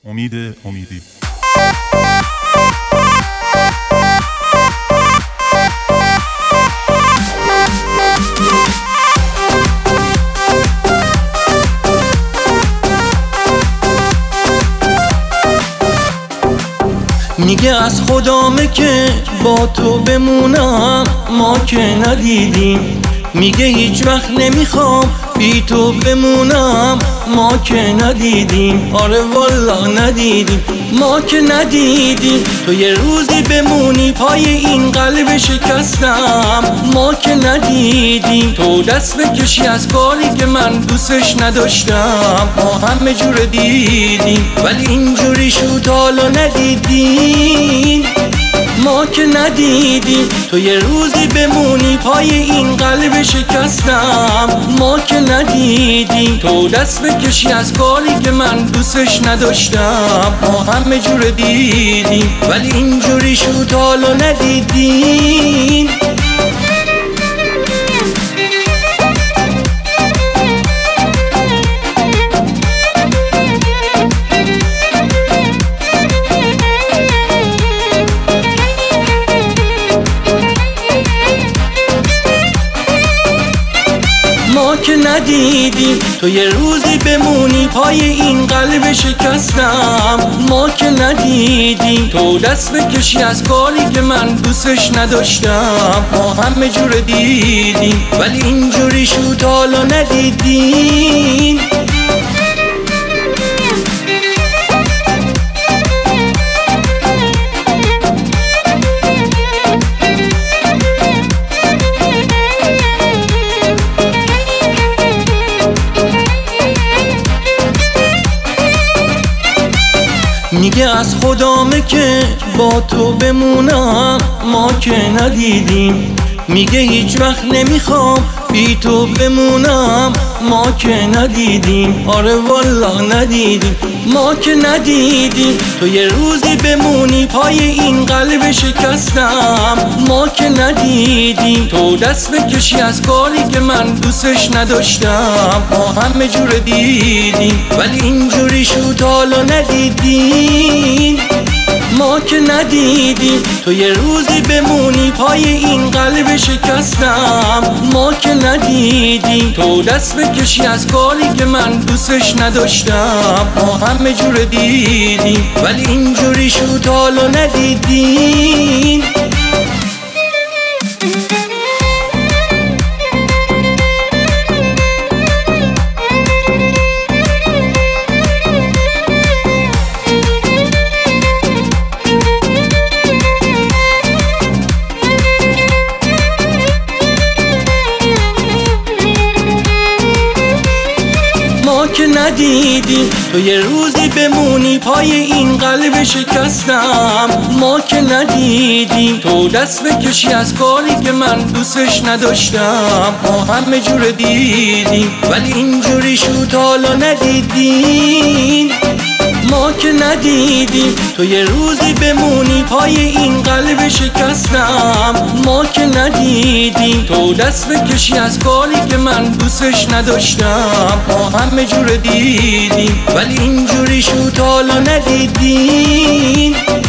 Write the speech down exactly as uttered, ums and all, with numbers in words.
امید امیدی. میگه از خدامه که با تو بمونم، ما که ندیدیم. میگه هیچ وقت نمیخوام بی تو بمونم، ما که ندیدیم. آره والا ندیدیم، ما که ندیدیم. تو یه روزی بمونی پای این قلب شکستم، ما که ندیدیم. تو دست بکشی از کاری که من دوستش نداشتم، ما همه جور دیدیم ولی اینجوری شد حالا ندیدیم، ما که ندیدیم. تو یه روزی بمونی پای این قلب شکستم، ما که ندیدیم. تو دست بکشی از کاری که من دوستش نداشتم، ما همه جور دیدیم ولی اینجوری شد حالا ندیدیم. ما که ندیدیم. تو یه روزی بمونی پای این قلب شکستم، ما که ندیدیم. تو دست بکشی از کاری که من دوستش نداشتم، ما همه جور دیدیم ولی اینجوری شد حالا ندیدیم. میگه از خدامه که با تو بمونم، ما که ندیدیم. میگه هیچ وقت نمیخوام بی تو بمونم، ما که ندیدیم. آره والا ندیدیم، ما که ندیدیم. تو یه روزی بمونی پای این قلب شکستم، ما که ندیدیم. تو دست بکشی از کاری که من دوستش نداشتم، ما همه جور دیدیم ولی اینجوری شد حالا ندیدیم، ما که ندیدیم. تو یه روزی بمونی پای این قلب شکستم، ما که ندیدیم. تو دست بکشی از کاری که من دوستش نداشتم، ما همه جور دیدیم ولی اینجوری شد حالا ندیدیم. ما که ندیدیم. تو یه روزی بمونی پای این قلب شکستم، ما که ندیدیم. تو دست بکشی از کاری که من دوستش نداشتم، ما همه جور دیدیم ولی اینجوری شد حالا ندیدیم، ما که ندیدیم. تو یه روزی بمونی پای این قلب شکستم، ما که ندیدیم. تو دست بکشی از کاری که من دوستش نداشتم، ما همه جور دیدیم ولی اینجوری شد حالا ندیدیم.